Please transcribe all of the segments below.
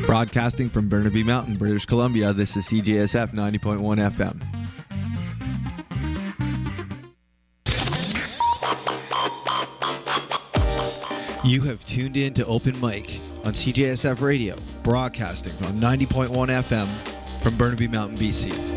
Broadcasting from Burnaby Mountain, British Columbia, this is CJSF 90.1 FM. You have tuned in to Open Mic on CJSF Radio, broadcasting on 90.1 FM from Burnaby Mountain, BC.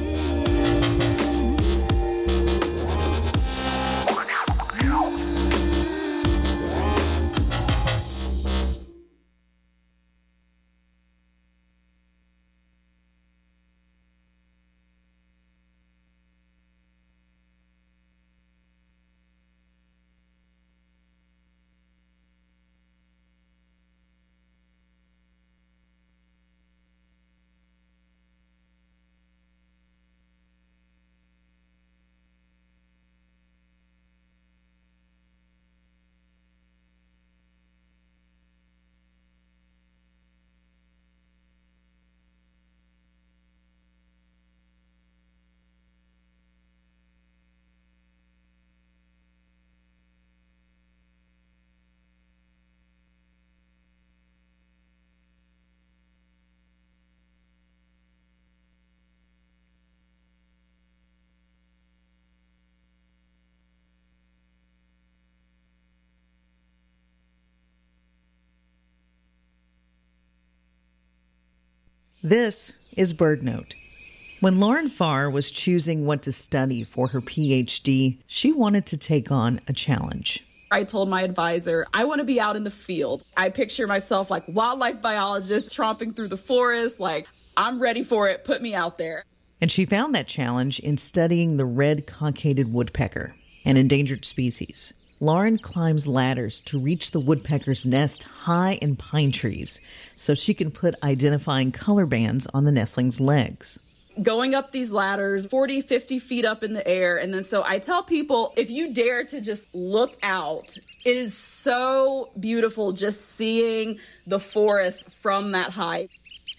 This is BirdNote. When Lauren Farr was choosing what to study for her PhD, she wanted to take on a challenge. I told my advisor, I want to be out in the field. I picture myself like wildlife biologist tromping through the forest, like, I'm ready for it, put me out there. And she found that challenge in studying the red cockaded woodpecker, an endangered species. Lauren climbs ladders to reach the woodpecker's nest high in pine trees so she can put identifying color bands on the nestling's legs. Going up these ladders, 40, 50 feet up in the air. And then so I tell people, if you dare to just look out, it is so beautiful just seeing the forest from that height.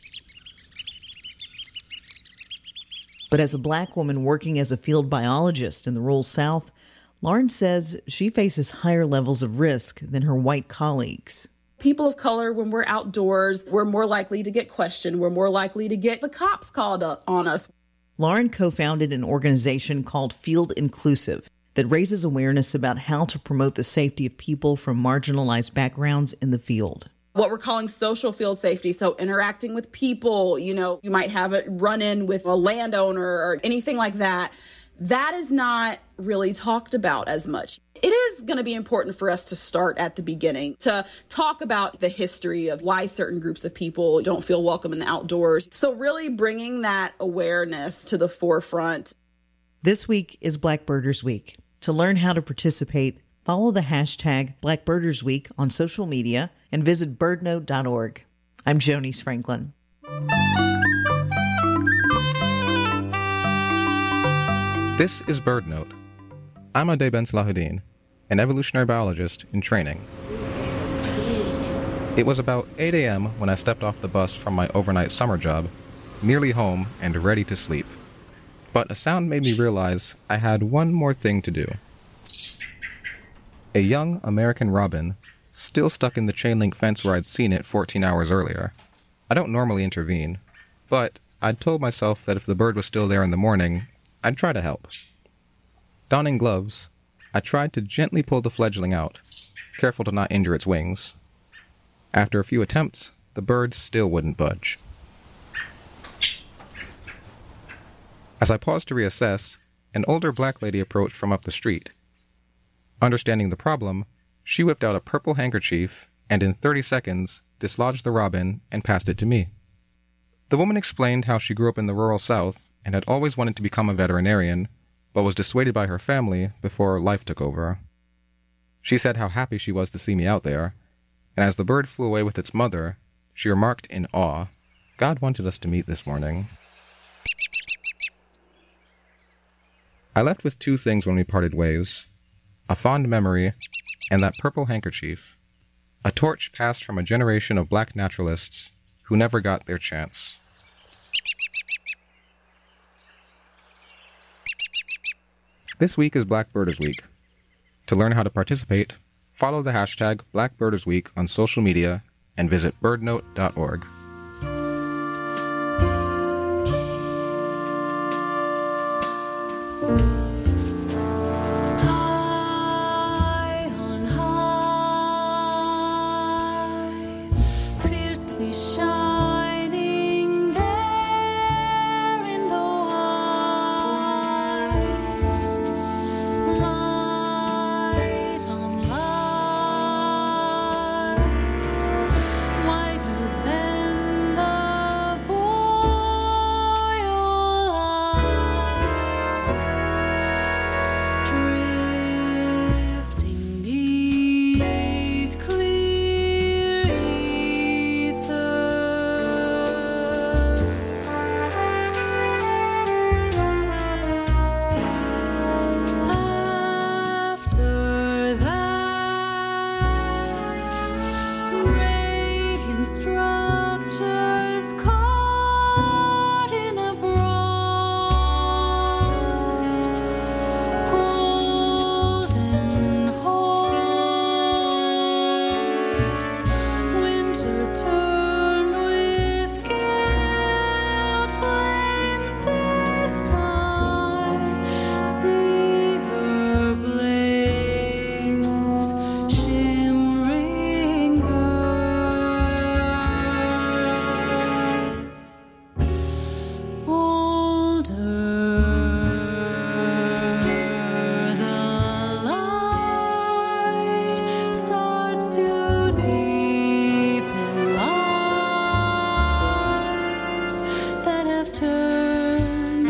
But as a Black woman working as a field biologist in the rural South, Lauren says she faces higher levels of risk than her white colleagues. People of color, when we're outdoors, we're more likely to get questioned. We're more likely to get the cops called up on us. Lauren co-founded an organization called Field Inclusive that raises awareness about how to promote the safety of people from marginalized backgrounds in the field. What we're calling social field safety, so interacting with people, you might have a run-in with a landowner or anything like that. That is not really talked about as much. It is going to be important for us to start at the beginning, to talk about the history of why certain groups of people don't feel welcome in the outdoors. So really bringing that awareness to the forefront. This week is Black Birders Week. To learn how to participate, follow the hashtag Black Birders Week on social media and visit birdnote.org. I'm Jonice Franklin. This is BirdNote. I'm Ade Ben Salahuddin, an evolutionary biologist in training. It was about 8 a.m. when I stepped off the bus from my overnight summer job, nearly home and ready to sleep. But a sound made me realize I had one more thing to do. A young American robin, still stuck in the chain-link fence where I'd seen it 14 hours earlier. I don't normally intervene, but I'd told myself that if the bird was still there in the morning, I'd try to help. Donning gloves, I tried to gently pull the fledgling out, careful to not injure its wings. After a few attempts, the bird still wouldn't budge. As I paused to reassess, an older black lady approached from up the street. Understanding the problem, she whipped out a purple handkerchief and in 30 seconds dislodged the robin and passed it to me. The woman explained how she grew up in the rural South and had always wanted to become a veterinarian, but was dissuaded by her family before life took over. She said how happy she was to see me out there, and as the bird flew away with its mother, she remarked in awe, "God wanted us to meet this morning." I left with two things when we parted ways: a fond memory and that purple handkerchief, a torch passed from a generation of Black naturalists who never got their chance. This week is Black Birders Week. To learn how to participate, follow the hashtag Black Birders Week on social media and visit birdnote.org. softly shining there in the woods, light on light, whiter than the boreal ice, drifting beneath clear ether. After that, radiant structures caught in a broad golden hold, winter turned with gilt flames this time. See her blaze, shimmering burn. Older, the light starts to deepen lines that have turned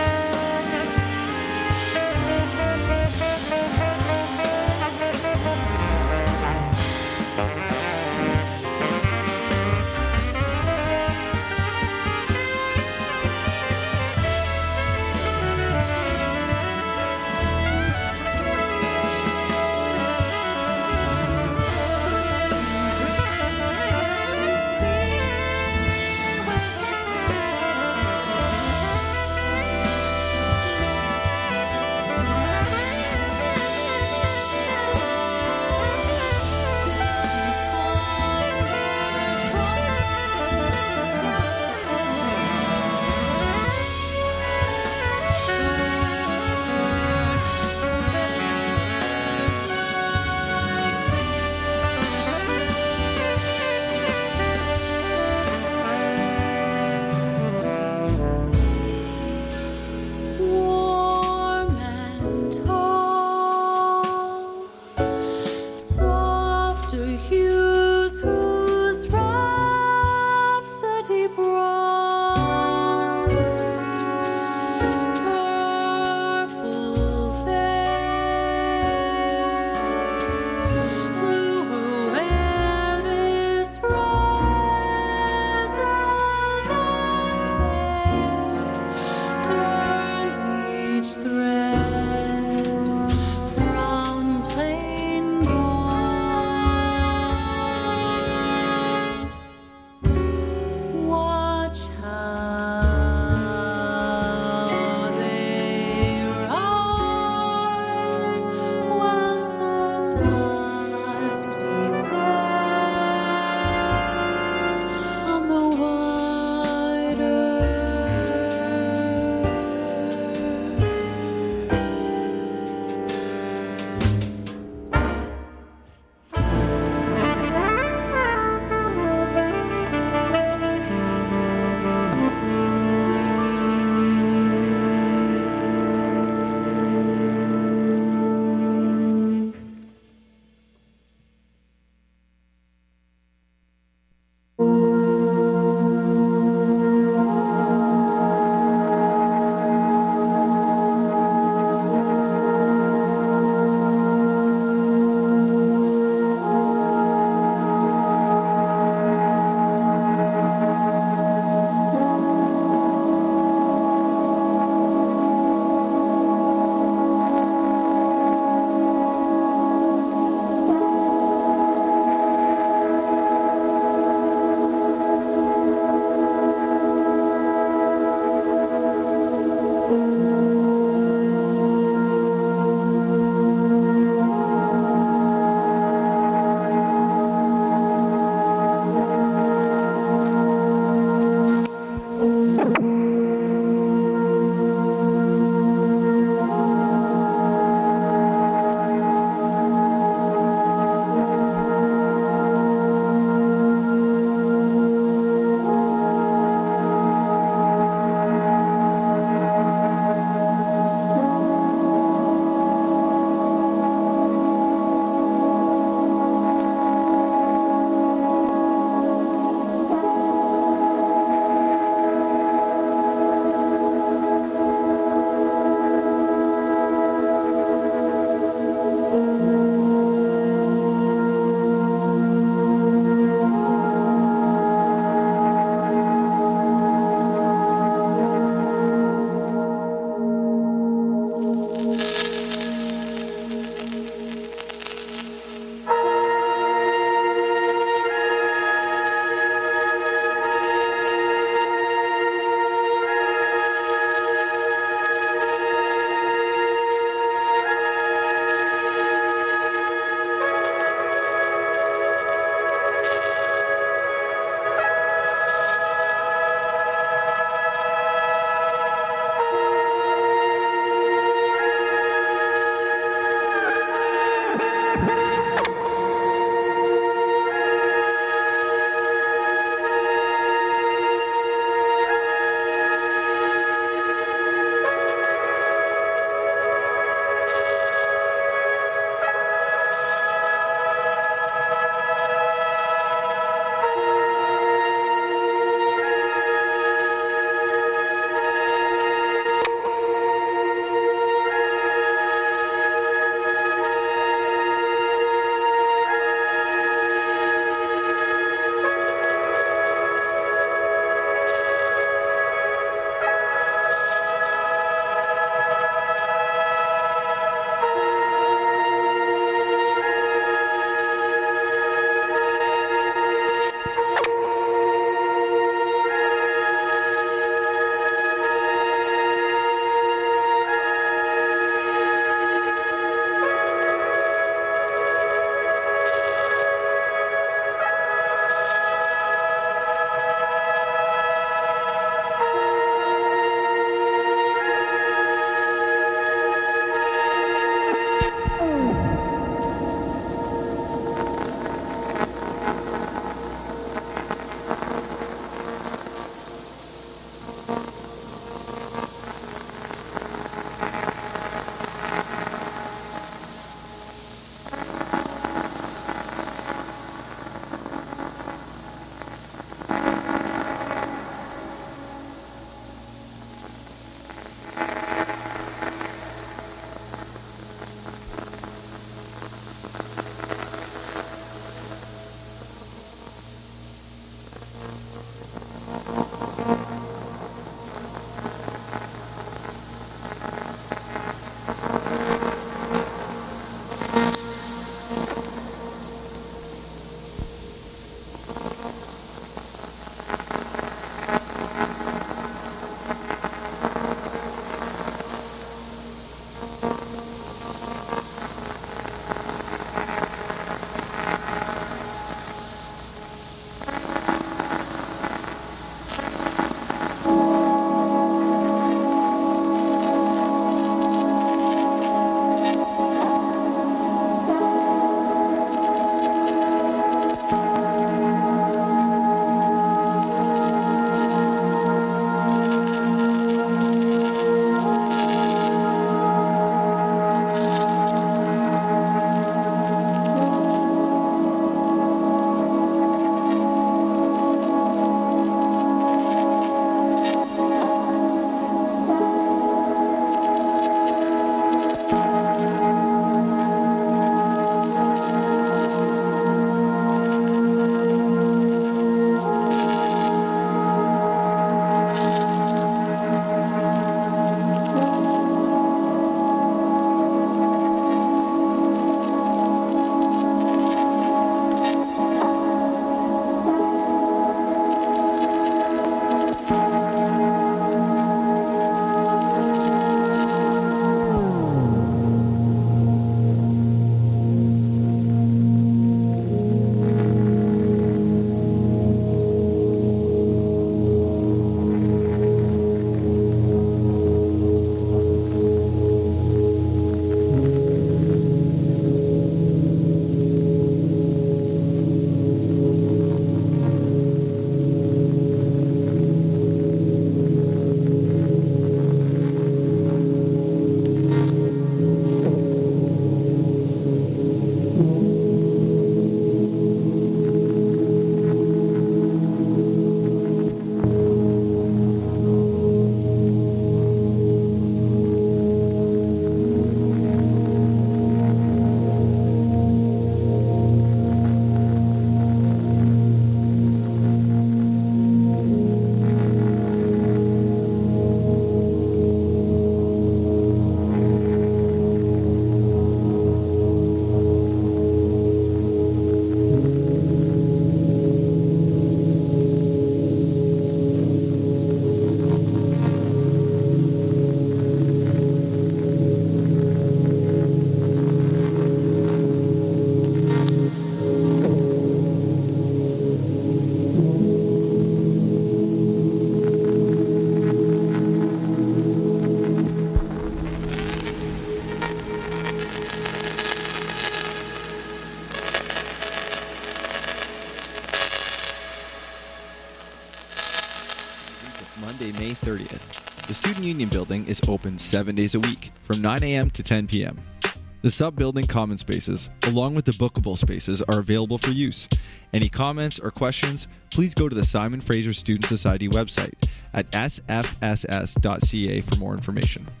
Monday, May 30th. The Student Union Building is open 7 days a week, from 9 a.m. to 10 p.m. The sub-building common spaces, along with the bookable spaces, are available for use. Any comments or questions, please go to the Simon Fraser Student Society website at sfss.ca for more information.